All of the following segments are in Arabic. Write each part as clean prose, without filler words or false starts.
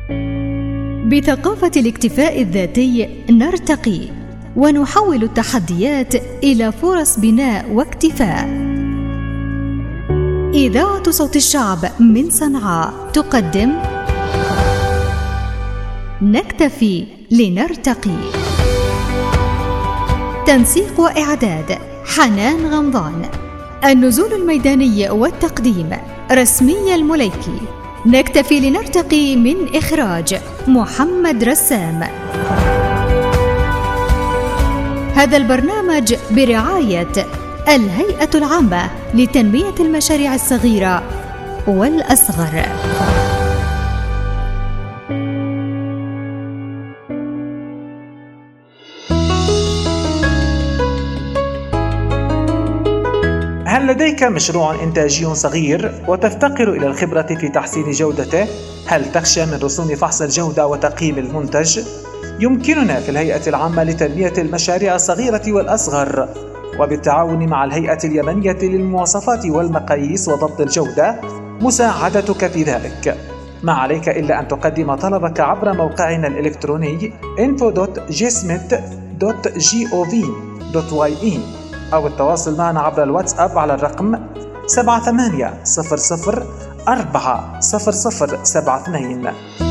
بثقافة الاكتفاء الذاتي نرتقي ونحول التحديات إلى فرص بناء واكتفاء. إذاعة صوت الشعب من صنعاء تقدم نكتفي لنرتقي. تنسيق وإعداد حنان غمضان. النزول الميداني والتقديم رسمي المليكي. نكتفي لنرتقي من إخراج محمد رسام. هذا البرنامج برعاية الهيئة العامة لتنمية المشاريع الصغيرة والأصغر. هل لديك مشروع إنتاجي صغير وتفتقر إلى الخبرة في تحسين جودته؟ هل تخشى من رسوم فحص الجودة وتقييم المنتج؟ يمكننا في الهيئة العامة لتنمية المشاريع الصغيرة والأصغر وبالتعاون مع الهيئة اليمنية للمواصفات والمقاييس وضبط الجودة مساعدتك في ذلك. ما عليك إلا أن تقدم طلبك عبر موقعنا الإلكتروني info.gsmit.gov.ye أو التواصل معنا عبر الواتساب على الرقم 7800400072.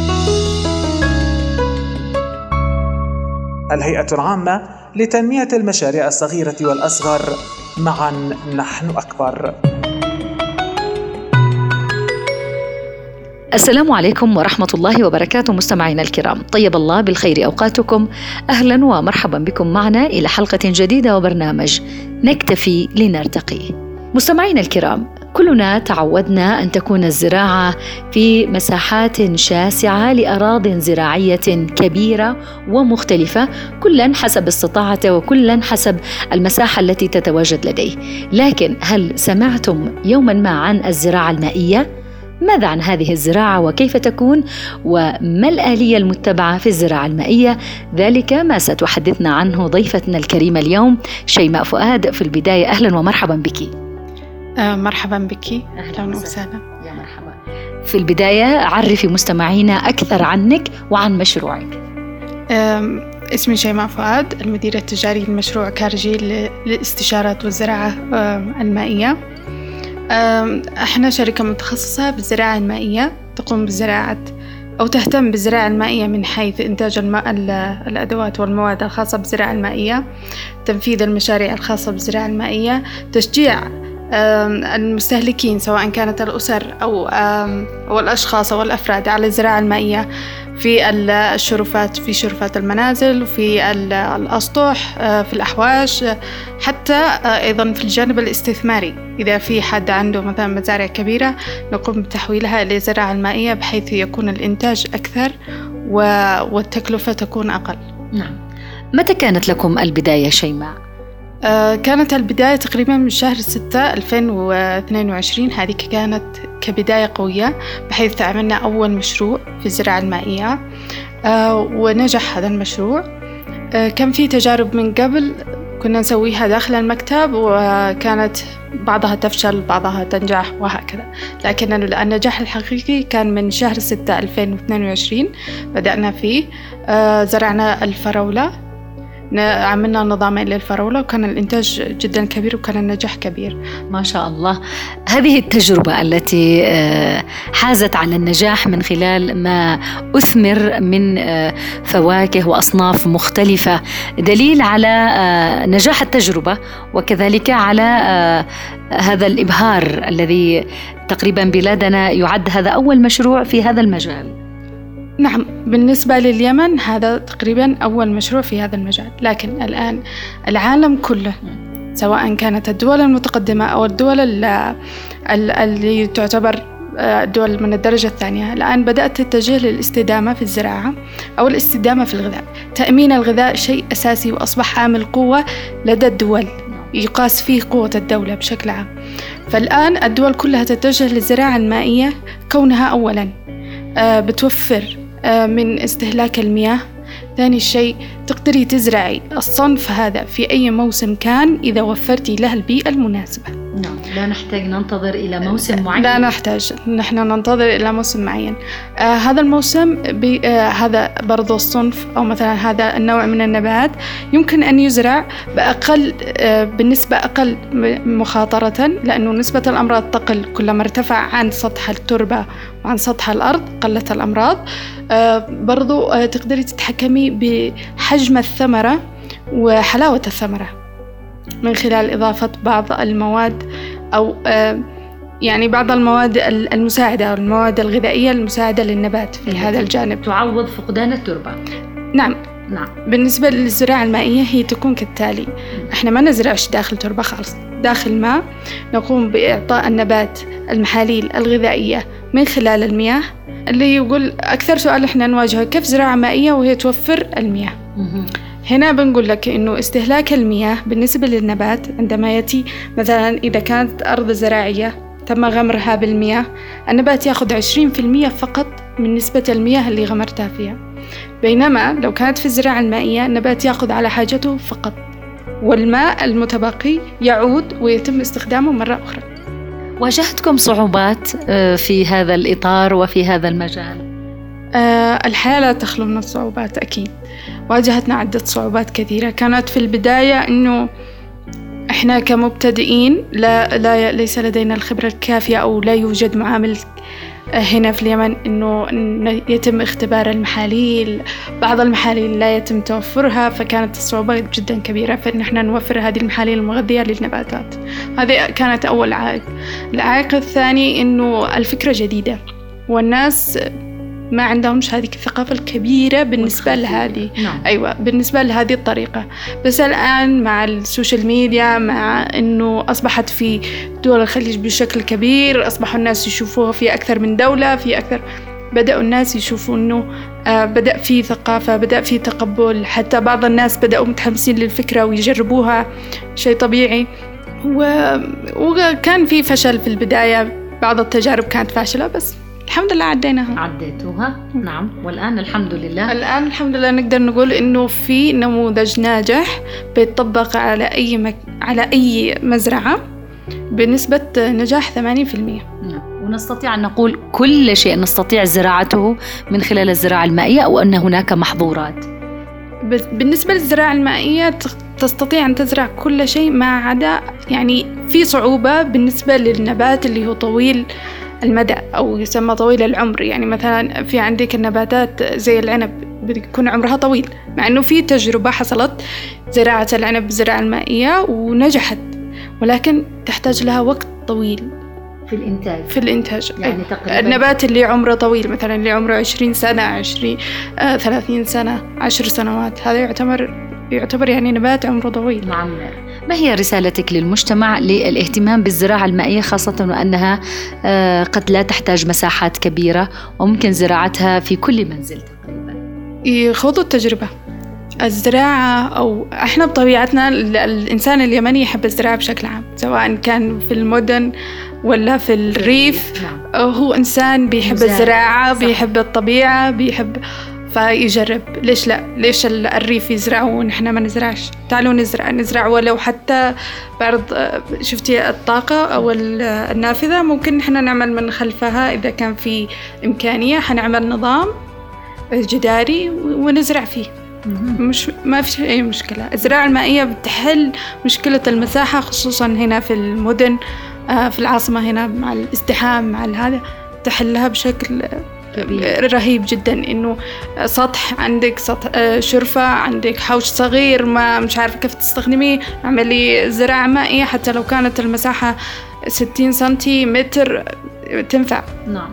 الهيئة العامة لتنمية المشاريع الصغيرة والأصغر، معا نحن أكبر. السلام عليكم ورحمة الله وبركاته مستمعينا الكرام، طيب الله بالخير أوقاتكم. أهلا ومرحبا بكم معنا إلى حلقة جديدة وبرنامج نكتفي لنرتقي. مستمعينا الكرام، كلنا تعودنا أن تكون الزراعة في مساحات شاسعة لأراضٍ زراعية كبيرة ومختلفة، كلا حسب استطاعته وكلا حسب المساحة التي تتواجد لديه. لكن هل سمعتم يوما ما عن الزراعة المائية؟ ماذا عن هذه الزراعة وكيف تكون وما الآلية المتبعة في الزراعة المائية؟ ذلك ما ستحدثنا عنه ضيفتنا الكريمة اليوم شيماء فؤاد. في البداية أهلا ومرحبا بك. مرحبا بك، أهلا وسهلا. يا مرحبا. في البداية عرفي مستمعينا أكثر عنك وعن مشروعك. اسمي شيماء فؤاد، المديرة التجارية لمشروع كارجي للاستشارات والزراعة المائية. احنا شركة متخصصة بالزراعة المائية، تقوم بزراعة أو تهتم بالزراعة المائية من حيث إنتاج الأدوات والمواد الخاصة بالزراعة المائية، تنفيذ المشاريع الخاصة بالزراعة المائية، تشجيع المستهلكين سواء كانت الأسر أو الأشخاص أو الأفراد على الزراعة المائية في الشرفات، في شرفات المنازل وفي الأسطح، في الأحواش، حتى أيضا في الجانب الاستثماري. إذا في حد عنده مثلا مزارع كبيرة نقوم بتحويلها إلى الزراعة المائية بحيث يكون الإنتاج أكثر والتكلفة تكون أقل. نعم. متى كانت لكم البداية شيماء؟ كانت البداية تقريبا من شهر 6 2022. هذه كانت كبداية قوية بحيث عملنا أول مشروع في الزراعة المائية ونجح هذا المشروع. كان في تجارب من قبل كنا نسويها داخل المكتب وكانت بعضها تفشل بعضها تنجح وهكذا، لكن النجاح الحقيقي كان من شهر 6 2022 بدأنا فيه. زرعنا الفراولة، عملنا نظامين للفراولة وكان الإنتاج جدا كبير وكان النجاح كبير ما شاء الله. هذه التجربة التي حازت على النجاح من خلال ما أثمر من فواكه وأصناف مختلفة دليل على نجاح التجربة وكذلك على هذا الإبهار الذي تقريبا بلادنا يعد هذا أول مشروع في هذا المجال. نعم، بالنسبة لليمن هذا تقريبا أول مشروع في هذا المجال، لكن الآن العالم كله سواء كانت الدول المتقدمة أو الدول اللي تعتبر دول من الدرجة الثانية الآن بدأت تتجه للاستدامة في الزراعة أو الاستدامة في الغذاء. تأمين الغذاء شيء أساسي وأصبح عامل قوة لدى الدول يقاس فيه قوة الدولة بشكل عام. فالآن الدول كلها تتجه للزراعة المائية كونها أولا بتوفر من استهلاك المياه، ثاني شيء تقدري تزرعي الصنف هذا في أي موسم كان إذا وفرتي له البيئة المناسبة. نعم، لا نحتاج ننتظر إلى موسم معين. لا نحتاج نحن ننتظر إلى موسم معين. هذا الموسم هذا برضو الصنف أو مثلا هذا النوع من النبات يمكن أن يزرع بأقل بالنسبة أقل مخاطرة، لأنه نسبة الأمراض تقل كلما ارتفع عن سطح التربة وعن سطح الأرض قلت الأمراض. برضو تقدري تتحكمي بحجم الثمرة وحلاوة الثمرة من خلال إضافة بعض المواد أو يعني بعض المواد المساعدة أو المواد الغذائية المساعدة للنبات في هذا الجانب، تعوض فقدان التربة. نعم. بالنسبة للزراعة المائية هي تكون كالتالي: احنا ما نزرعش داخل تربة خالص، داخل ماء نقوم بإعطاء النبات المحاليل الغذائية من خلال المياه. اللي يقول أكثر سؤال احنا نواجهه كيف زراعة مائية وهي توفر المياه. هنا بنقول لك إنه استهلاك المياه بالنسبة للنبات عندما يأتي مثلا إذا كانت أرض زراعية تم غمرها بالمياه، النبات يأخذ 20% فقط من نسبة المياه اللي غمرتها فيها، بينما لو كانت في الزراعة المائية النبات يأخذ على حاجته فقط، والماء المتبقي يعود ويتم استخدامه مرة أخرى. واجهتكم صعوبات في هذا الإطار وفي هذا المجال؟ الحياة لا تخلو من الصعوبات أكيد. واجهتنا عدة صعوبات كثيرة. كانت في البداية إنه إحنا كمبتدئين ليس لدينا الخبرة الكافية أو لا يوجد معامل هنا في اليمن إنه يتم اختبار المحاليل. بعض المحاليل لا يتم توفرها، فكانت الصعوبات جدا كبيرة في إن إحنا نوفر هذه المحاليل المغذية للنباتات. هذه كانت أول عائق. العائق الثاني إنه الفكرة جديدة والناس ما عندهمش هذه الثقافة الكبيرة بالنسبة لهذه. أيوة، بالنسبة لهذه الطريقة. بس الآن مع السوشيال ميديا، مع إنه أصبحت في دول الخليج بشكل كبير، أصبحوا الناس يشوفوها في أكثر من دولة، في أكثر، بدأوا الناس يشوفوا إنه بدأ في ثقافة، بدأ في تقبل، حتى بعض الناس بدأوا متحمسين للفكرة ويجربوها، شيء طبيعي. وكان في فشل في البداية، بعض التجارب كانت فاشلة، بس الحمد لله عديتوها. نعم. والآن الحمد لله، الآن الحمد لله نقدر نقول إنه في نموذج ناجح بيتطبق على أي مزرعة بنسبة نجاح 80%. ونستطيع أن نقول كل شيء نستطيع زراعته من خلال الزراعة المائية، أو أن هناك محظورات؟ بالنسبة للزراعة المائية تستطيع أن تزرع كل شيء ما عدا يعني في صعوبة بالنسبة للنبات اللي هو طويل المدى أو يسمى طويل العمر. يعني مثلا في عندك النباتات زي العنب بيكون عمرها طويل، مع أنه في تجربة حصلت زراعة العنب بالزراعة المائية ونجحت، ولكن تحتاج لها وقت طويل في الإنتاج. يعني تقريبا النبات اللي عمره طويل مثلا اللي عمره 20 سنة 30 سنة 10 سنوات، هذا يعتبر يعني نبات عمره طويل. نعم. ما هي رسالتك للمجتمع للاهتمام بالزراعة المائية، خاصة وأنها قد لا تحتاج مساحات كبيرة وممكن زراعتها في كل منزل تقريبا؟ يخوضوا التجربة. الزراعة أو إحنا بطبيعتنا الإنسان اليمني يحب الزراعة بشكل عام، سواء كان في المدن ولا في الريف. هو إنسان بيحب الزراعة، بيحب الطبيعة، بيحب، فيجرب. ليش لا؟ ليش الريف يزرعوا ونحن ما نزرعش؟ تعالوا نزرع ولو حتى بعض. شفتي الطاقة أو النافذة ممكن نحن نعمل من خلفها إذا كان في إمكانية، حنعمل نظام جداري ونزرع فيه. ما في أي مشكلة. الزراعة المائية بتحل مشكلة المساحة، خصوصا هنا في المدن، في العاصمة هنا مع الازدحام مع هذا تحلها بشكل رهيب جدا. إنه سطح عندك، سطح شرفة عندك، حوش صغير ما مش عارفة كيف تستخدميه، اعملي زراعة مائية حتى لو كانت المساحة 60 سنتيمتر تنفع. نعم.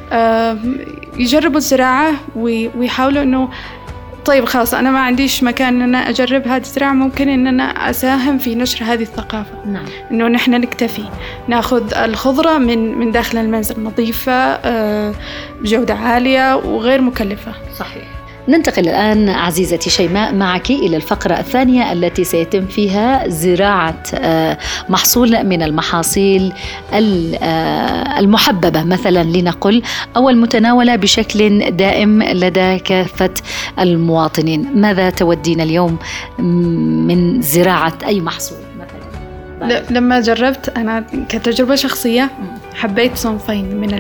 يجربوا الزراعة ويحاولوا إنه طيب خلاص أنا ما عنديش مكان إن أنا أجرب هذه الزراعة، ممكن إن أنا أساهم في نشر هذه الثقافة. نعم. إنه نحن نكتفي نأخذ الخضرة من داخل المنزل، نظيفة بجودة عالية وغير مكلفة. صحيح. ننتقل الآن عزيزتي شيماء معك إلى الفقرة الثانية التي سيتم فيها زراعة محصول من المحاصيل المحببة مثلا لنقل، أو المتناولة بشكل دائم لدى كافة المواطنين. ماذا تودين اليوم من زراعة أي محصول مثلا؟ لما جربت أنا كتجربة شخصية حبيت صنفين من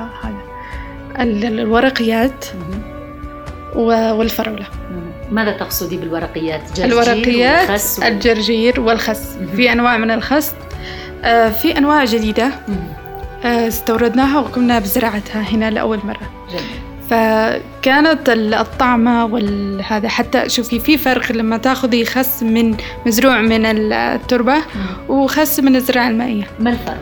الورقيات والفراولة. ماذا تقصدي بالورقيات؟ الورقيات والخس الجرجير والخس. في أنواع من الخس، في أنواع جديدة استوردناها وقمنا بزراعتها هنا لأول مرة. جميل. فكانت الطعمة والهذا، حتى شوفي في فرق لما تاخذي خس من مزروع من التربة وخس من الزراعة المائية. ما الفرق؟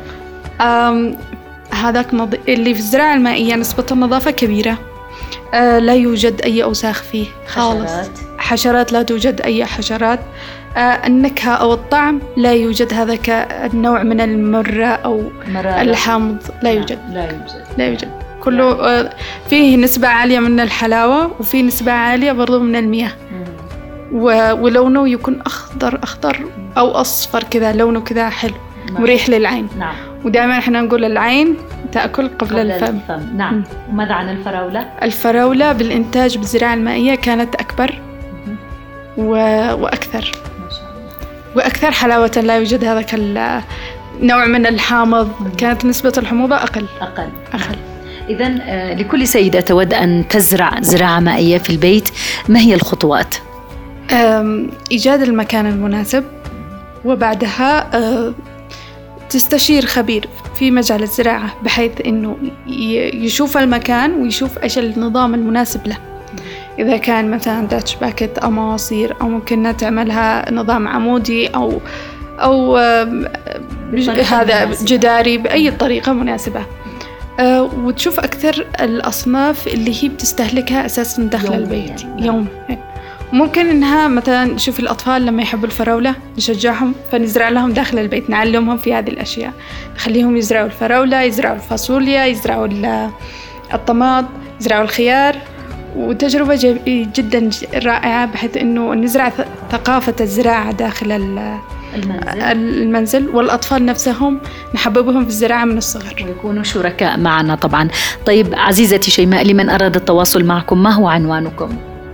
هذاك اللي في الزراعة المائية نسبة النظافة كبيرة، لا يوجد أي أوساخ فيه خالص، حشرات لا توجد أي حشرات، النكهة أو الطعم لا يوجد هذا كالنوع من المرة أو الحامض، لا يوجد كله. فيه نسبة عالية من الحلاوة وفيه نسبة عالية برضو من المياه، ولونه يكون أخضر أو أصفر كذا، لونه كذا حلو مريح للعين. نعم. ودائما احنا نقول العين تأكل قبل الفم. نعم. وماذا عن الفراولة؟ الفراولة بالإنتاج بالزراعة المائية كانت أكبر وأكثر ما شاء الله. وأكثر حلاوة، لا يوجد هذاك النوع من الحامض، كانت نسبة الحموضة أقل. إذن لكل سيدة تود أن تزرع زراعة مائية في البيت، ما هي الخطوات؟ إيجاد المكان المناسب، وبعدها تستشير خبير في مجال الزراعة بحيث أنه يشوف المكان ويشوف إيش النظام المناسب له. إذا كان مثلا داتش باكت أو مواسير، أو ممكن تعملها نظام عمودي أو هذا جداري، بأي طريقة مناسبة. وتشوف أكثر الأصناف اللي هي بتستهلكها أساساً داخل البيت يوم. ممكن إنها مثلا شوف الأطفال لما يحبوا الفراولة نشجعهم فنزرع لهم داخل البيت، نعلمهم في هذه الأشياء، نخليهم يزرعوا الفراولة، يزرعوا الفاصوليا، يزرعوا الطماط، يزرعوا الخيار. وتجربة جدا رائعة بحيث إنه نزرع ثقافة الزراعة داخل المنزل، والأطفال نفسهم نحببهم في الزراعة من الصغر ويكونوا شركاء معنا طبعا. طيب عزيزتي شيماء، لمن أراد التواصل معكم ما هو عنوانكم؟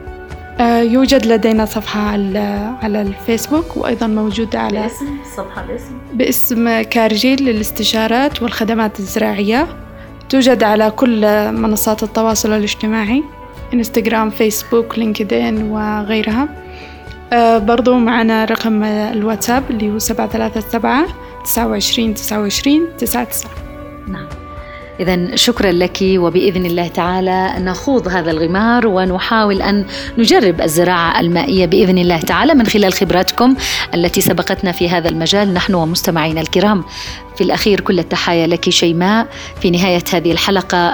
يوجد لدينا صفحة على الفيسبوك، وأيضا موجودة على صفحة باسم كارجيل للاستشارات والخدمات الزراعية. توجد على كل منصات التواصل الاجتماعي، انستغرام، فيسبوك، لينكدين وغيرها. برضو معنا رقم الواتساب اللي هو 737 29 29 99. نعم. إذن شكرا لك، وبإذن الله تعالى نخوض هذا الغمار ونحاول أن نجرب الزراعة المائية بإذن الله تعالى من خلال خبراتكم التي سبقتنا في هذا المجال نحن ومستمعينا الكرام. في الأخير كل التحايا لك شيماء في نهاية هذه الحلقة.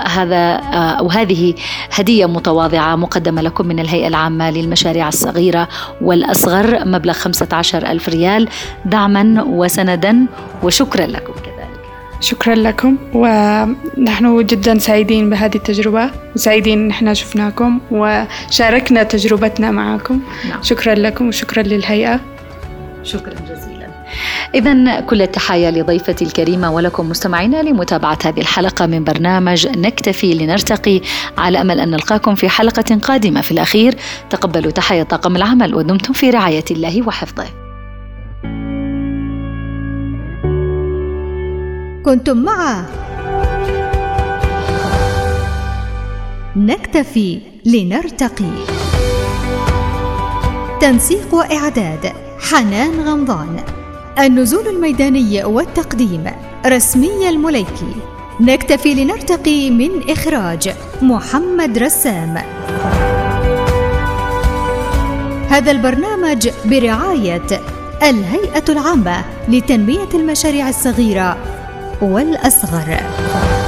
هذه هدية متواضعة مقدمة لكم من الهيئة العامة للمشاريع الصغيرة والأصغر، مبلغ 15,000 ريال دعما وسندا، وشكرا لكم كذلك. شكرا لكم، ونحن جدا سعيدين بهذه التجربة، وسعيدين ان احنا شفناكم وشاركنا تجربتنا معكم. نعم. شكرا لكم وشكرا للهيئة. شكرا جزيلا. إذن كل التحايا لضيفتي الكريمة ولكم مستمعينا لمتابعة هذه الحلقة من برنامج نكتفي لنرتقي، على أمل أن نلقاكم في حلقة قادمة. في الأخير تقبلوا تحية طاقم العمل، ودمتم في رعاية الله وحفظه. كنتم مع نكتفي لنرتقي، تنسيق وإعداد حنان غمضان، النزول الميداني والتقديم رسمي المليكي. نكتفي لنرتقي من إخراج محمد رسام. هذا البرنامج برعاية الهيئة العامة لتنمية المشاريع الصغيرة والأصغر.